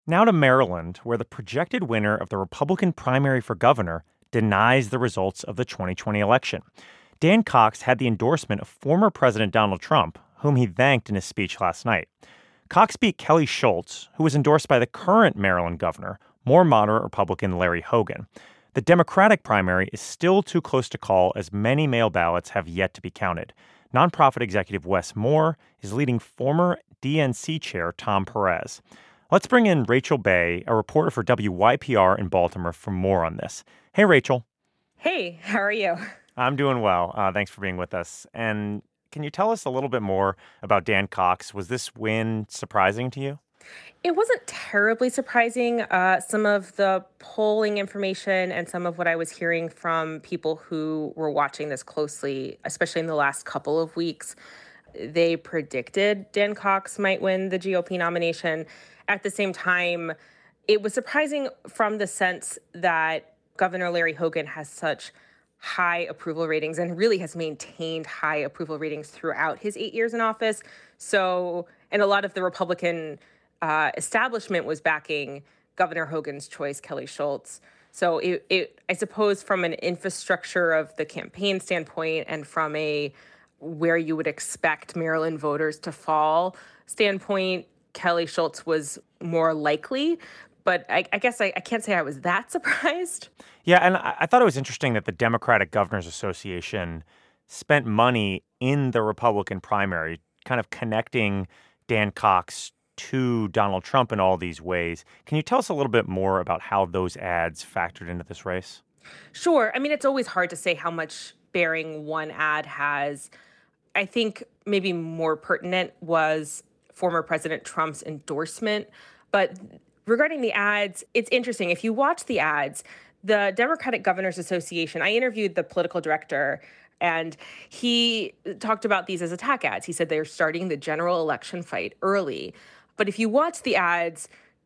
Now to Maryland, where the projected winner of the Republican primary for governor denies the results of the 2020 election. Dan Cox had the endorsement of former President Donald Trump, whom he thanked in his speech last night. Cox beat Kelly Schultz, who was endorsed by the current Maryland governor, more moderate Republican Larry Hogan. The Democratic primary is still too close to call, as many mail ballots have yet to be counted. Nonprofit executive Wes Moore is leading former DNC chair Tom Perez. Let's bring in Rachel Bay, a reporter for WYPR in Baltimore, for more on this. Hey, Rachel. Hey, how are you? I'm doing well. Thanks for being with us. And can you tell us a little bit more about Dan Cox? Was this win surprising to you? It wasn't terribly surprising. Some of the polling information and some of what I was hearing from people who were watching this closely, especially in the last couple of weeks, they predicted Dan Cox might win the GOP nomination. At the same time, it was surprising from the sense that Governor Larry Hogan has such high approval ratings and really has maintained high approval ratings throughout his 8 years in office. So, and a lot of the Republican establishment was backing Governor Hogan's choice, Kelly Schultz. So I suppose from an infrastructure of the campaign standpoint and from a where you would expect Maryland voters to fall standpoint, Kelly Schultz was more likely. But I guess I can't say I was that surprised. Yeah, and I thought it was interesting that the Democratic Governors Association spent money in the Republican primary, kind of connecting Dan Cox to Donald Trump in all these ways. Can you tell us a little bit more about how those ads factored into this race? Sure. I mean, it's always hard to say how much bearing one ad has. I think maybe more pertinent was former President Trump's endorsement. But regarding the ads, it's interesting. If you watch the ads, the Democratic Governors Association, I interviewed the political director, and he talked about these as attack ads. He said they're starting the general election fight early. But if you watch the ads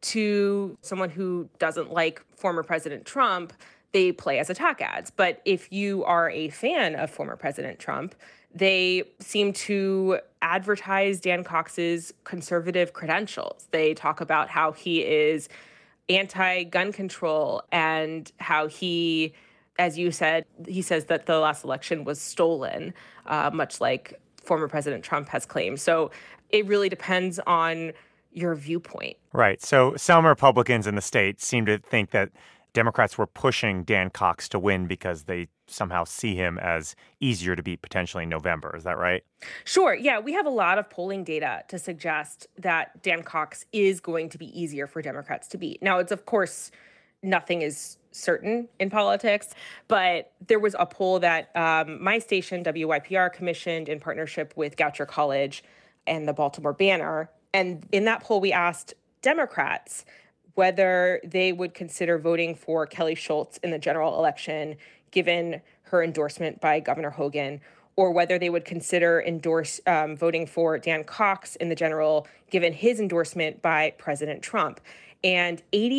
to someone who doesn't like former President Trump, they play as attack ads. But if you are a fan of former President Trump, they seem to advertise Dan Cox's conservative credentials. They talk about how he is anti gun control and how he, as you said, he says that the last election was stolen, much like former President Trump has claimed. So it really depends on your viewpoint. Right. So some Republicans in the state seem to think that Democrats were pushing Dan Cox to win because they somehow see him as easier to beat potentially in November. Is that right? Sure. Yeah, we have a lot of polling data to suggest that Dan Cox is going to be easier for Democrats to beat. Now, it's of course nothing is certain in politics, but there was a poll that my station, WYPR, commissioned in partnership with Goucher College and the Baltimore Banner. And in that poll, we asked Democrats whether they would consider voting for Kelly Schultz in the general election, given her endorsement by Governor Hogan, or whether they would consider voting for Dan Cox in the general, given his endorsement by President Trump. And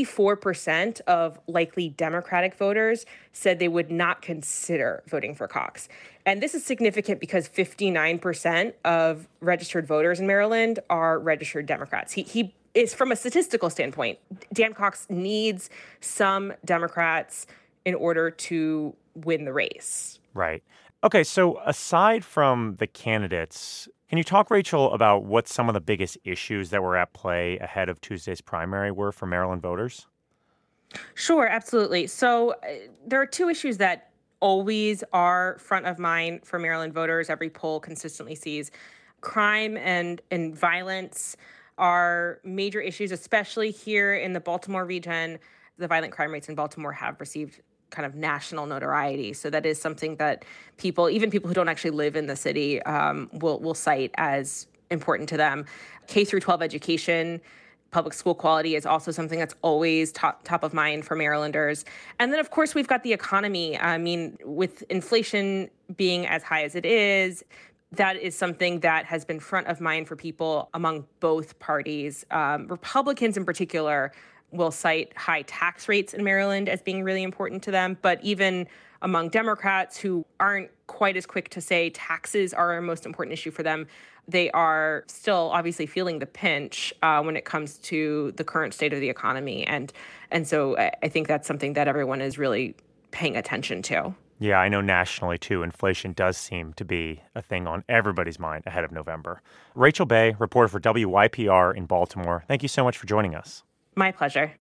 84% of likely Democratic voters said they would not consider voting for Cox. And this is significant because 59% of registered voters in Maryland are registered Democrats. He is, from a statistical standpoint, Dan Cox needs some Democrats in order to win the race. Right. Okay, so aside from the candidates, can you talk, Rachel, about what some of the biggest issues that were at play ahead of Tuesday's primary were for Maryland voters? Sure, absolutely. So there are two issues that always are front of mind for Maryland voters. Every poll consistently sees crime and violence are major issues, especially here in the Baltimore region. The violent crime rates in Baltimore have received kind of national notoriety. So that is something that people, even people who don't actually live in the city, will cite as important to them. K through 12 education, public school quality is also something that's always top of mind for Marylanders. And then, of course, we've got the economy. I mean, with inflation being as high as it is, that is something that has been front of mind for people among both parties. Republicans in particular will cite high tax rates in Maryland as being really important to them. But even among Democrats who aren't quite as quick to say taxes are a most important issue for them, they are still obviously feeling the pinch when it comes to the current state of the economy. And so I think that's something that everyone is really paying attention to. Yeah, I know nationally, too, inflation does seem to be a thing on everybody's mind ahead of November. Rachel Bay, reporter for WYPR in Baltimore, thank you so much for joining us. My pleasure.